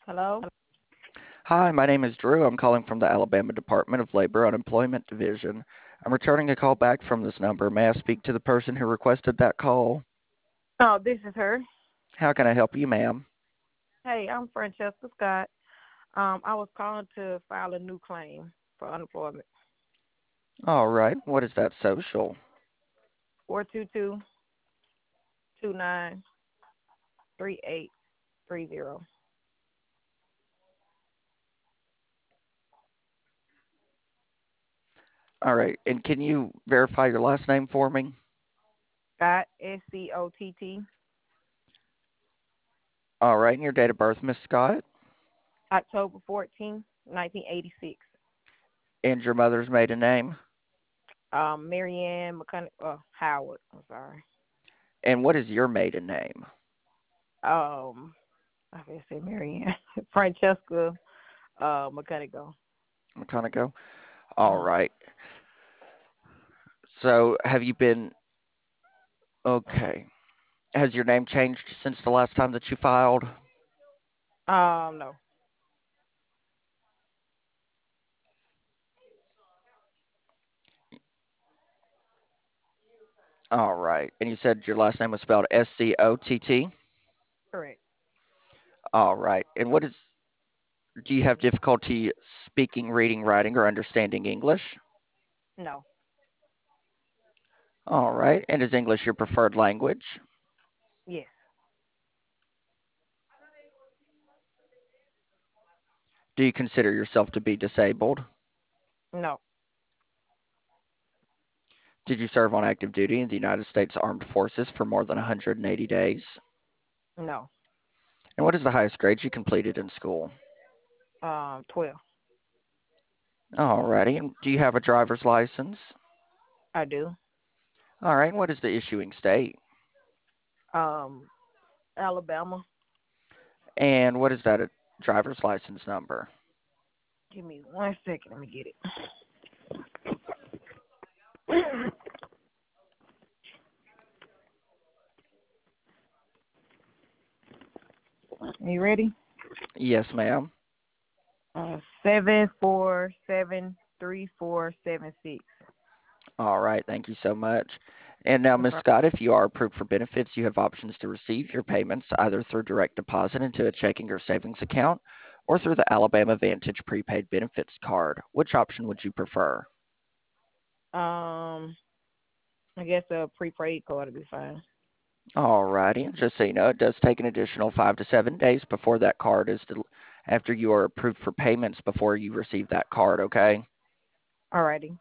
Hello? Hi, my name is Drew. I'm calling from the Alabama Department of Labor Unemployment Division. I'm returning a call back from this number. May I speak to the person who requested that call? Oh, this is her. How can I help you, ma'am? Hey, I'm Francesca Scott. I was calling to file a new claim for unemployment. All right. What is that social? 422-293830. All right. And can you verify your last name for me? Scott, Scott, All right. And your date of birth, Miss Scott? October 14th, 1986. And your mother's maiden name? Marianne Howard. I'm sorry. And what is your maiden name? I guess say Marianne. Francesca, McConaughey. McConaughey? All Mm-hmm. right. So have you been okay? Has your name changed since the last time that you filed? No. All right. And you said your last name was spelled Scott? Correct. All right. And do you have difficulty speaking, reading, writing, or understanding English? No. All right. And is English your preferred language? Yes. Do you consider yourself to be disabled? No. Did you serve on active duty in the United States Armed Forces for more than 180 days? No. And what is the highest grade you completed in school? 12. All righty. And do you have a driver's license? I do. All right. And what is the issuing state? Um, Alabama. And what is that a driver's license number? Give me 1 second. Let me get it. You ready? Yes, ma'am. 747476. All right, thank you so much. And now, No Ms. problem. Scott, if you are approved for benefits, you have options to receive your payments either through direct deposit into a checking or savings account or through the Alabama Vantage prepaid benefits card. Which option would you prefer? Um, I guess a prepaid card would be fine. All righty, and just so you know, it does take an additional 5 to 7 days before that card after you are approved for payments before you receive that card, okay? Alrighty.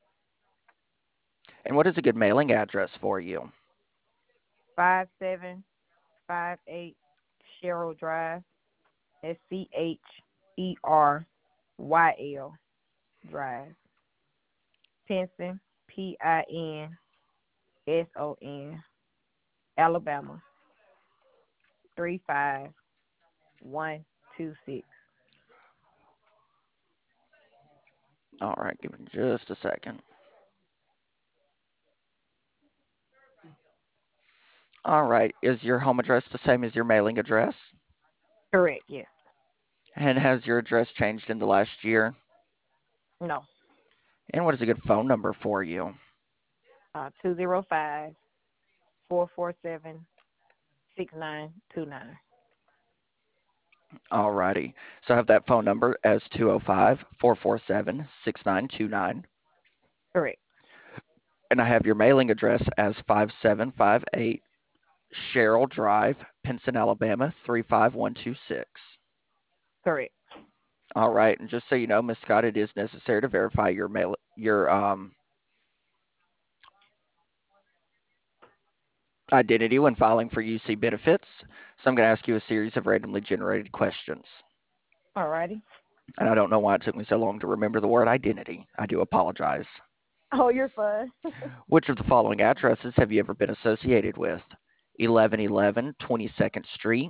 And what is a good mailing address for you? 5758 Cheryl Drive. SCHERYL Drive. Pinson, PINSON, Alabama 35126. All right, give me just a second. All right, is your home address the same as your mailing address? Correct, yes. And has your address changed in the last year? No. And what is a good phone number for you? 205-447-6929. Alrighty. So I have that phone number as 205-447-6929. Correct. And I have your mailing address as 5758 Cheryl Drive, Pinson, Alabama 35126. Correct. All right. And just so you know, Miss Scott, it is necessary to verify your identity when filing for UC benefits. So I'm going to ask you a series of randomly generated questions. Alrighty. And I don't know why it took me so long to remember the word identity. I do apologize. Oh, you're fine. Which of the following addresses have you ever been associated with? 1111 22nd Street,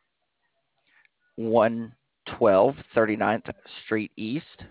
112 39th Street East,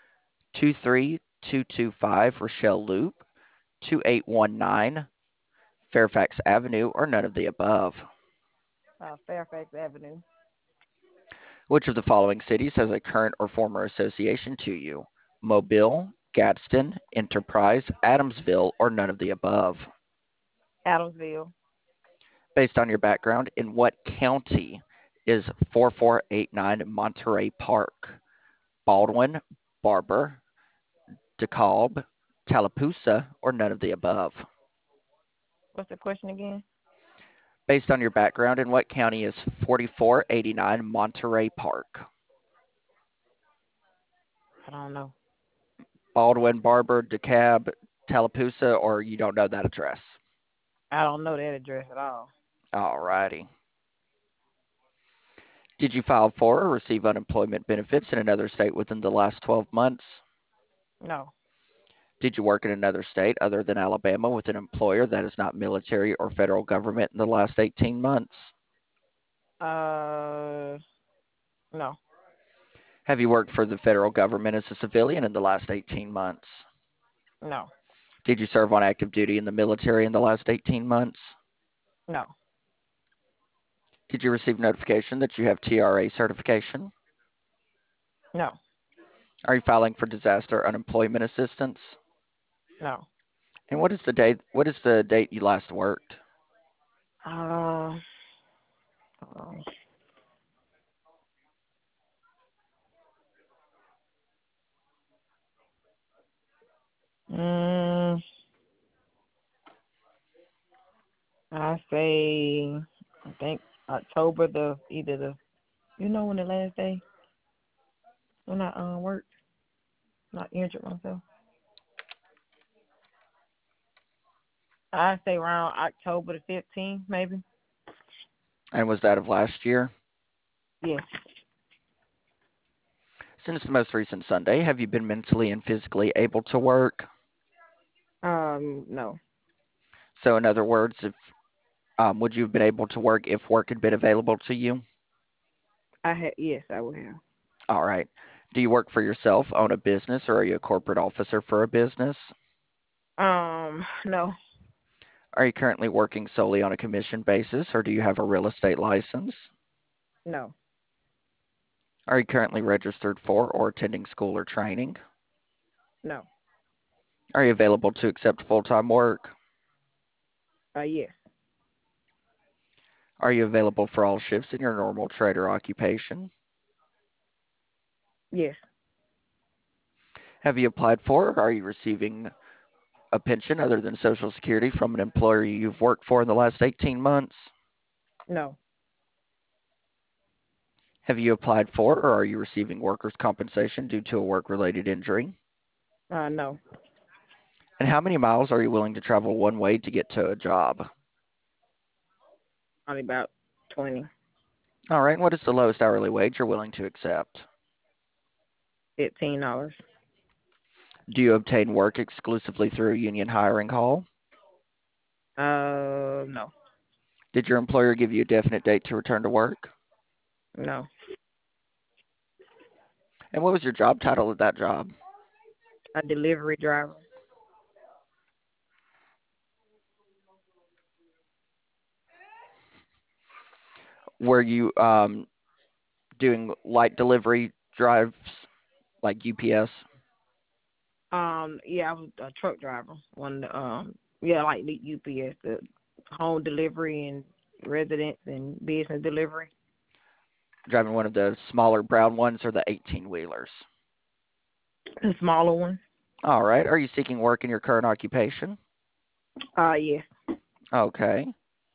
23225 Rochelle Loop, 2819 Fairfax Avenue, or none of the above? Fairfax Avenue. Which of the following cities has a current or former association to you? Mobile, Gadsden, Enterprise, Adamsville, or none of the above? Adamsville. Based on your background, in what county is 4489 Monterey Park? Baldwin, Barber, DeKalb, Tallapoosa, or none of the above? What's the question again? Based on your background, in what county is 4489 Monterey Park? I don't know. Baldwin, Barber, DeKalb, Tallapoosa, or you don't know that address? I don't know that address at all. Alrighty. Did you file for or receive unemployment benefits in another state within the last 12 months? No. Did you work in another state other than Alabama with an employer that is not military or federal government in the last 18 months? Uh, no. Have you worked for the federal government as a civilian in the last 18 months? No. Did you serve on active duty in the military in the last 18 months? No. Did you receive notification that you have TRA certification? No. Are you filing for disaster unemployment assistance? No. And what is the date you last worked? Uh, hold Mm, I say, I think October either you know when the last day when I worked, not injured myself. I say around October the 15th, maybe. And was that of last year? Yes. Since the most recent Sunday, have you been mentally and physically able to work? No. So, in other words, if would you have been able to work if work had been available to you? Yes, I would have. All right. Do you work for yourself, own a business, or are you a corporate officer for a business? No. Are you currently working solely on a commission basis, or do you have a real estate license? No. Are you currently registered for or attending school or training? No. Are you available to accept full-time work? Yes. Are you available for all shifts in your normal trade or occupation? Yes. Have you applied for or are you receiving a pension other than Social Security from an employer you've worked for in the last 18 months? No. Have you applied for or are you receiving workers' compensation due to a work-related injury? No. And how many miles are you willing to travel one way to get to a job? Only about 20, All right, and what is the lowest hourly wage you're willing to accept? $15. Do you obtain work exclusively through a union hiring hall? No. Did your employer give you a definite date to return to work? No. And what was your job title at that job? A delivery driver. Were you doing light delivery drives like UPS? Yeah, I was a truck driver. Yeah, like the UPS, the home delivery and residence and business delivery. Driving one of the smaller brown ones or the 18 wheelers? The smaller one. All right. Are you seeking work in your current occupation? Yes. Okay.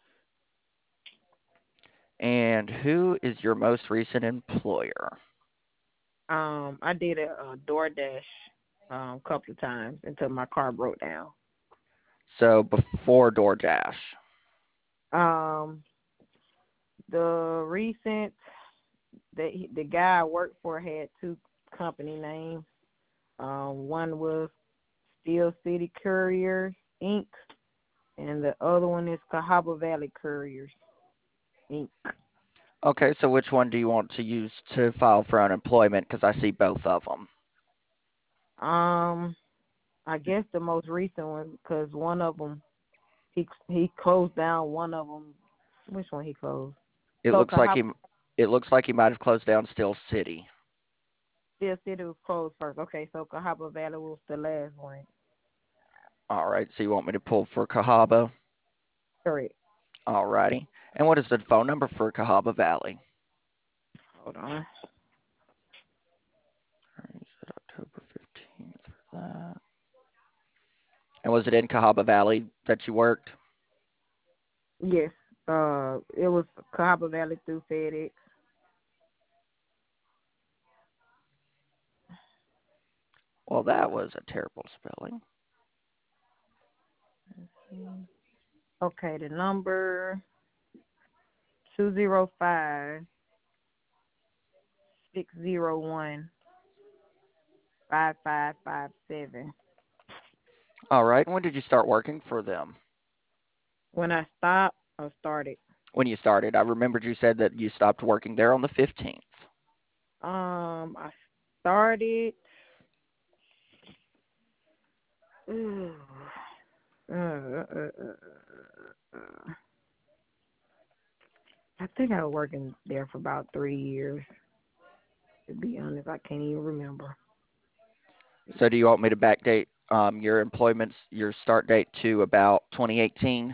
And who is your most recent employer? I did a DoorDash couple of times until my car broke down. So before DoorDash. Um, the recent the guy I worked for had two company names. One was Steel City Couriers Inc. and the other one is Cahaba Valley Couriers Inc. Okay, so which one do you want to use to file for unemployment? Because I see both of them. Um, I guess the most recent one because one of them he closed down one of them. Which one he closed? It So looks like Cahaba. he It looks like he might have closed down Steel City. Steel City was closed first. Okay, so Cahaba Valley was the last one. All right, so you want me to pull for Cahaba? Correct. All righty. And what is the phone number for Cahaba Valley? Hold on. You said October 15th for that. And was it in Cahaba Valley that you worked? Yes. It was Cahaba Valley through FedEx. Well, that was a terrible spelling. Okay, the number 205-601-5557. All right. And when did you start working for them? When I stopped, I started. When you started, I remembered you said that you stopped working there on the 15th. I started. Ooh, uh, uh, uh, uh, I think I was working there for about 3 years. To be honest, I can't even remember. So do you want me to backdate your start date to about 2018?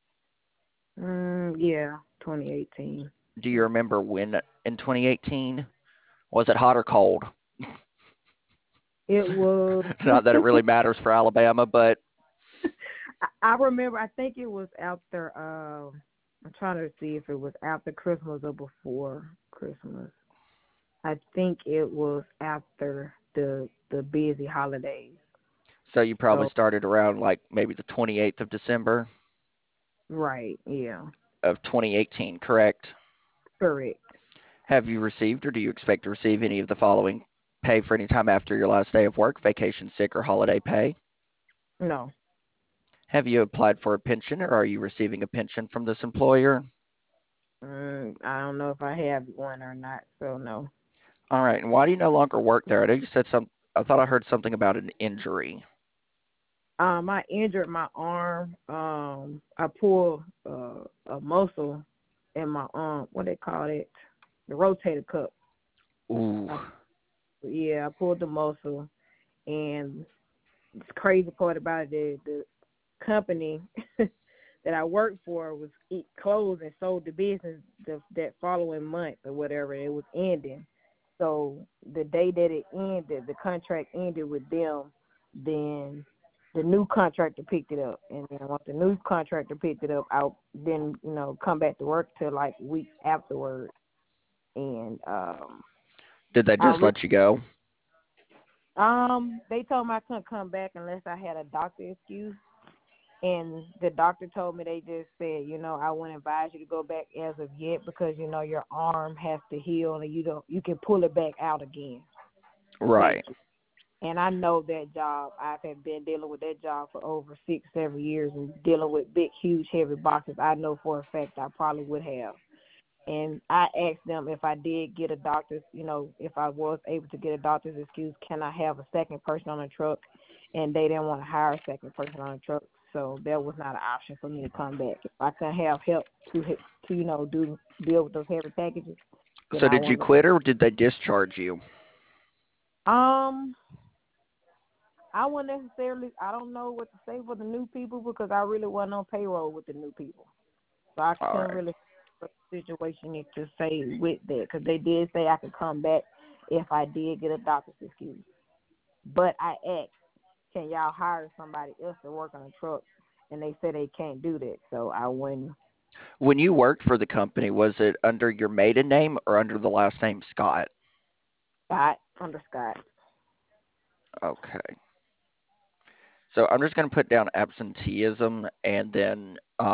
Yeah, 2018. Do you remember when in 2018? Was it hot or cold? It was. Not that it really matters for Alabama, but I remember. I think it was after. I'm trying to see if it was after Christmas or before Christmas. I think it was after the busy holidays. so you probably So started around like maybe the 28th of December right, yeah, of 2018, correct? correct. Have you received or do you expect to receive any of the following: pay for any time after your last day of work, vacation, sick, or holiday pay? No, Have you applied for a pension or are you receiving a pension from this employer? I don't know if I have one or not. So no. All right. And why do you no longer work there? I know you said I thought I heard something about an injury. I injured my arm. I pulled a muscle in my arm. What they call it? The rotator cuff. Ooh. I, yeah, I pulled the muscle, and the crazy part about it, the company that I worked for was it closed and sold the business that following month or whatever. It was ending. So the day that it ended, the contract ended with them. Then the new contractor picked it up, and then once the new contractor picked it up, I then come back to work till like weeks afterwards, and Did they I just let you go? they told me I couldn't come back unless I had a doctor excuse. And the doctor told me, they just said, I wouldn't advise you to go back as of yet because your arm has to heal and you can pull it back out again. Right. And I know that job. I've been dealing with that job for over 6-7 years and dealing with big, huge, heavy boxes. I know for a fact I probably would have. And I asked them if I did get a doctor's, if I was able to get a doctor's excuse, can I have a second person on the truck? And they didn't want to hire a second person on the truck, so that was not an option for me to come back. If I couldn't have help to deal with those heavy packages, then So I did you wanted. quit or did they discharge you? Um, I wouldn't necessarily. I don't know what to say for the new people because I really wasn't on payroll with the new people, so I All couldn't right. really what the situation is to say with that because they did say I could come back if I did get a doctor's excuse. But I asked, can y'all hire somebody else to work on a truck? And they said they can't do that. So I went When you worked for the company, was it under your maiden name or under the last name Scott? Scott under Scott. Okay. So I'm just going to put down absenteeism and then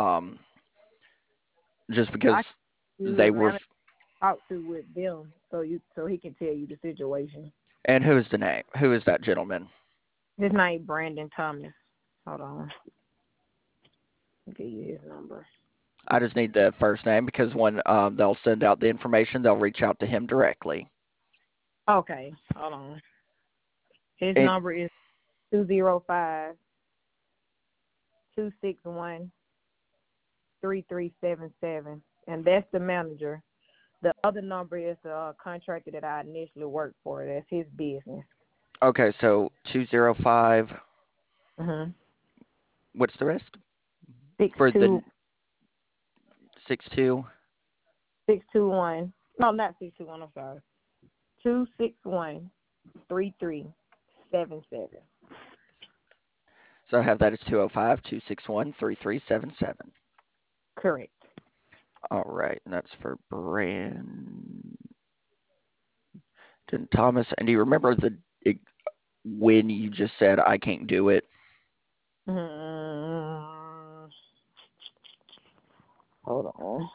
just I because you they the were manager talk to with them so he can tell you the situation. and who is the name? Who is that gentleman? His name Brandon Thomas. Hold on. I'll give you his number. I just need the first name because when they'll send out the information, they'll reach out to him directly. Okay, hold on. His And number is 205-261-3377, and that's the manager. The other number is the contractor that I initially worked for. That's his business. Okay, so 205. Mhm. What's the rest? Six For the two 62. 621. No, not 621. I'm sorry. 261-3377. So I have that as 205-261-3377. Correct. All right, and that's for Brandon Thomas. And do you remember when you just said I can't do it? Mm, hold on.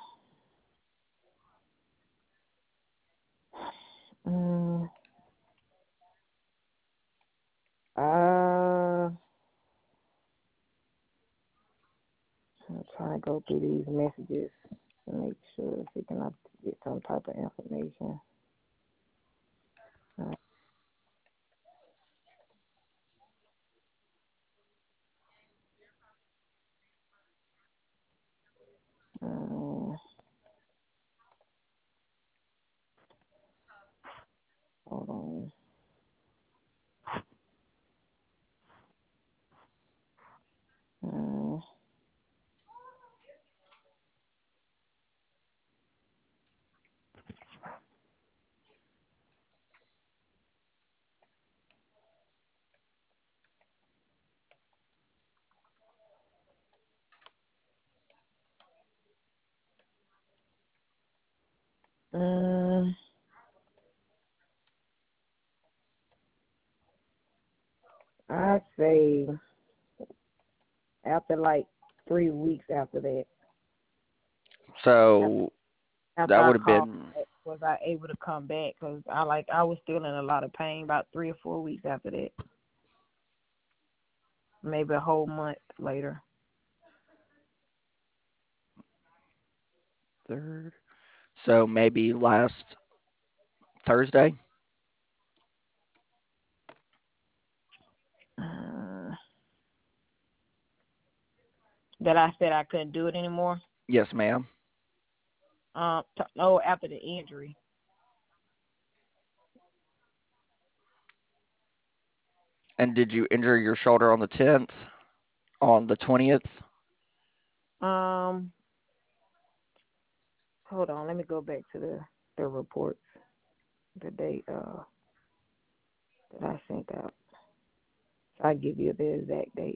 Mm, I'm trying to go through these messages to make sure if we can get some type of information. Mm, hold on. Mm, mm, I'd say after like 3 weeks after that. So After that I would have called, been was I able to come back? Because I was still in a lot of pain. About 3 or 4 weeks after that, maybe a whole month later. third. So maybe last Thursday. Uh, that I said I couldn't do it anymore. Yes, ma'am. No, after the injury. And did you injure your shoulder on the 10th? On the 20th? Um, hold on, let me go back to the reports, the date that I sent out. So I give you the exact date.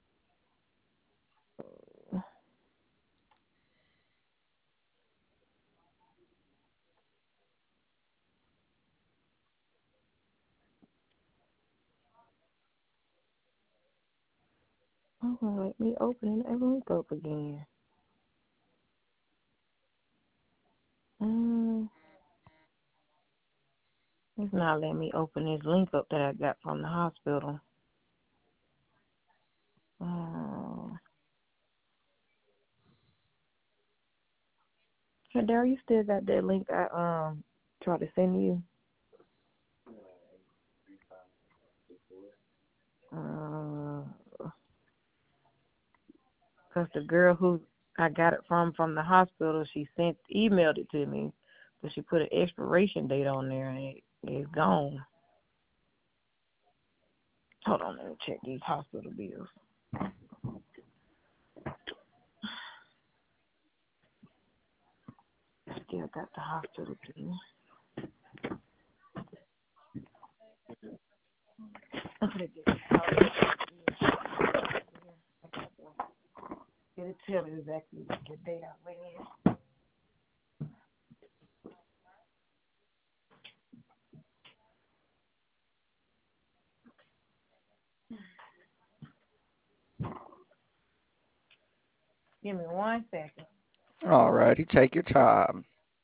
Oh, let me open that link up again. It's not letting me open this link up that I got from the hospital. Hey, Daryl, you still got that link I tried to send you? Cause the girl who I got it from the hospital, she emailed it to me, but she put an expiration date on there and it's gone. Hold on, let me check these hospital bills. Still got the hospital bill. It'll tell me exactly the date I went in. Give me 1 second. All righty, take your time.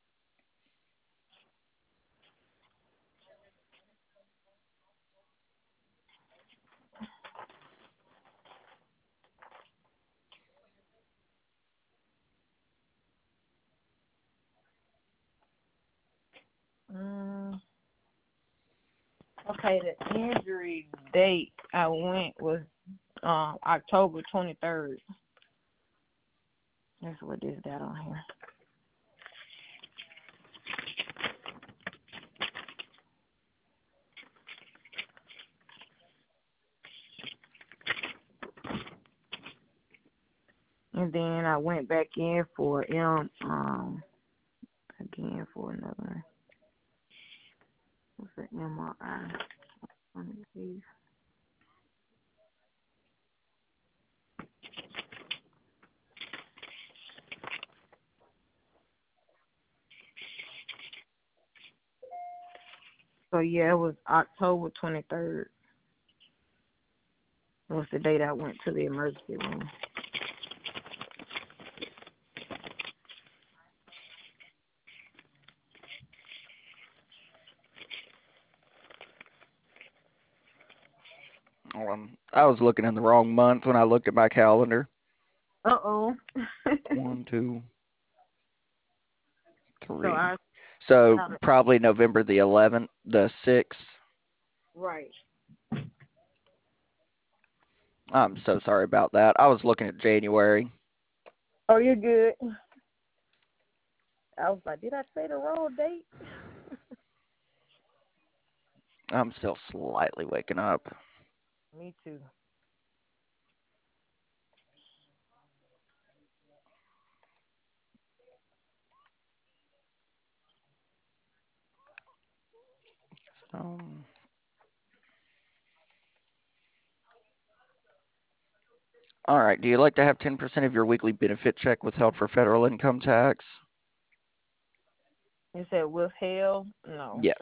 Okay, the injury date I went was October 23rd. That's what this got on here. And then I went back in for again for another one. What's the MRI? Let me see. So yeah, it was October 23rd. Was the date I went to the emergency room. I was looking in the wrong month when I looked at my calendar. Uh-oh. 1, 2, So 3. So probably November the 11th, the 6th. right. I'm so sorry about that. I was looking at January. Oh, you're good. I was like, did I say the wrong date? I'm still slightly waking up. Me too. Um, all right. Do you like to have 10% of your weekly benefit check withheld for federal income tax? You said withheld? No. Yes.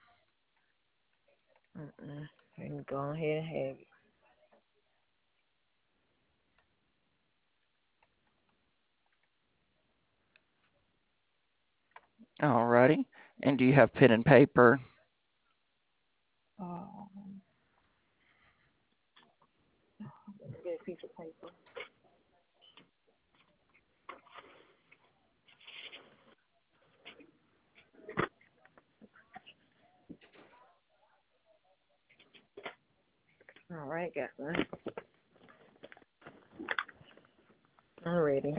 I can go ahead and have it. All righty. And do you have pen and paper? Oh, get a piece of paper. All right, got one. I'm ready.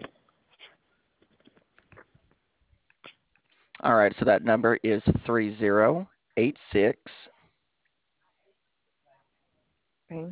All right. So that number is 3086 Okay.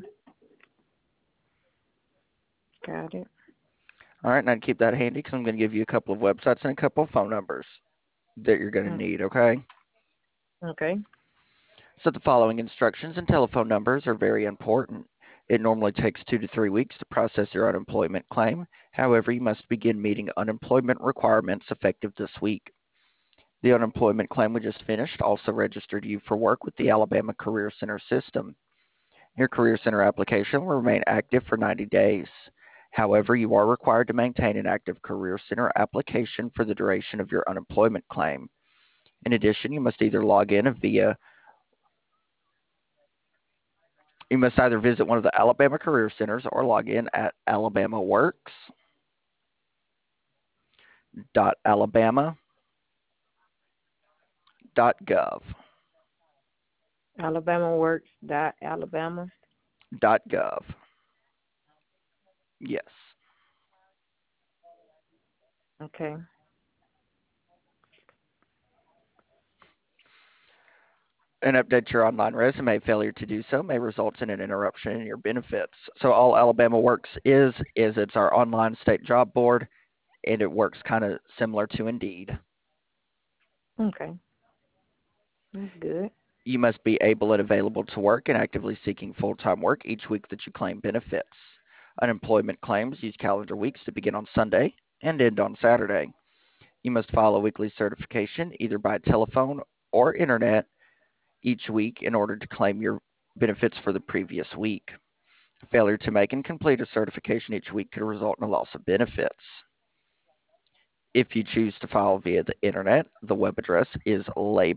Got it. All right. Now keep that handy because I'm going to give you a couple of websites and a couple of phone numbers that you're going to need, okay? Okay. So the following instructions and telephone numbers are very important. It normally takes 2 to 3 weeks to process your unemployment claim. However, you must begin meeting unemployment requirements effective this week. The unemployment claim we just finished also registered you for work with the Alabama Career Center system. Your Career Center application will remain active for 90 days. However, you are required to maintain an active Career Center application for the duration of your unemployment claim. In addition, you must either log in via You must either visit one of the Alabama Career Centers or log in at alabamaworks.alabama.gov. Alabama works. Alabama. .gov. Yes. Okay. And update your online resume. Failure to do so may result in an interruption in your benefits. So all Alabama Works is it's our online state job board, and it works kind of similar to Indeed. Okay. That's good. You must be able and available to work and actively seeking full-time work each week that you claim benefits. Unemployment claims use calendar weeks to begin on Sunday and end on Saturday. You must file a weekly certification either by telephone or internet each week in order to claim your benefits for the previous week. Failure to make and complete a certification each week could result in a loss of benefits. If you choose to file via the internet, the web address is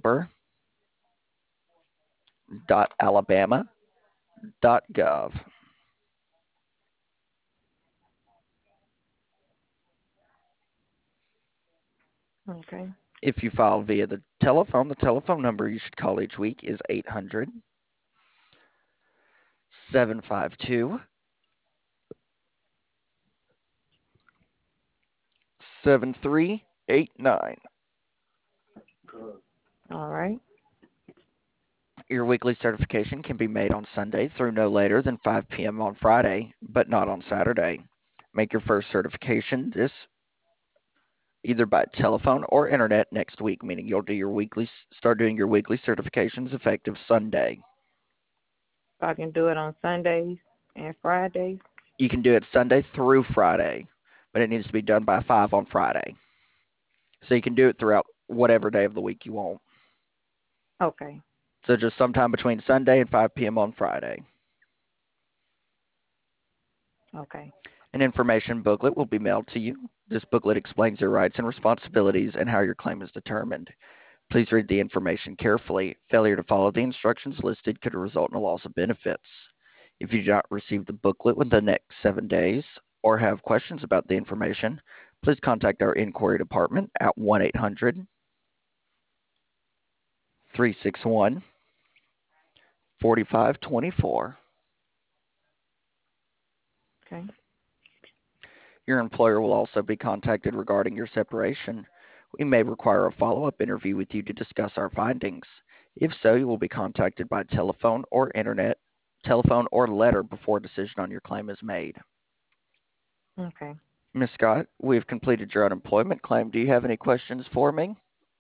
labor.alabama.gov. Okay. If you file via the telephone number you should call each week is 800 752 7389. All right. Your weekly certification can be made on Sunday through no later than 5 p.m. on Friday, but not on Saturday. make your first certification this either by telephone or internet next week, meaning you'll do your start doing your weekly certifications effective Sunday. So I can do it on Sundays and Fridays. You can do it Sunday through Friday, but it needs to be done by 5 on Friday. So you can do it throughout whatever day of the week you want. Okay. So just sometime between Sunday and 5 p.m. on Friday. Okay. An information booklet will be mailed to you. This booklet explains your rights and responsibilities and how your claim is determined. Please read the information carefully. Failure to follow the instructions listed could result in a loss of benefits. If you do not receive the booklet within the next 7 days or have questions about the information, please contact our inquiry department at 1-800-361-4524. Okay. Your employer will also be contacted regarding your separation. We may require a follow-up interview with you to discuss our findings. If so, you will be contacted by telephone or letter before a decision on your claim is made. Okay. Ms. Scott, we have completed your unemployment claim. Do you have any questions for me?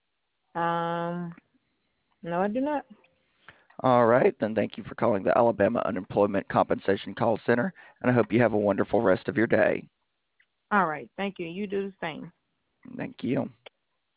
No, I do not. All right, then thank you for calling the Alabama Unemployment Compensation Call Center, and I hope you have a wonderful rest of your day. All right. Thank you. You do the same. Thank you.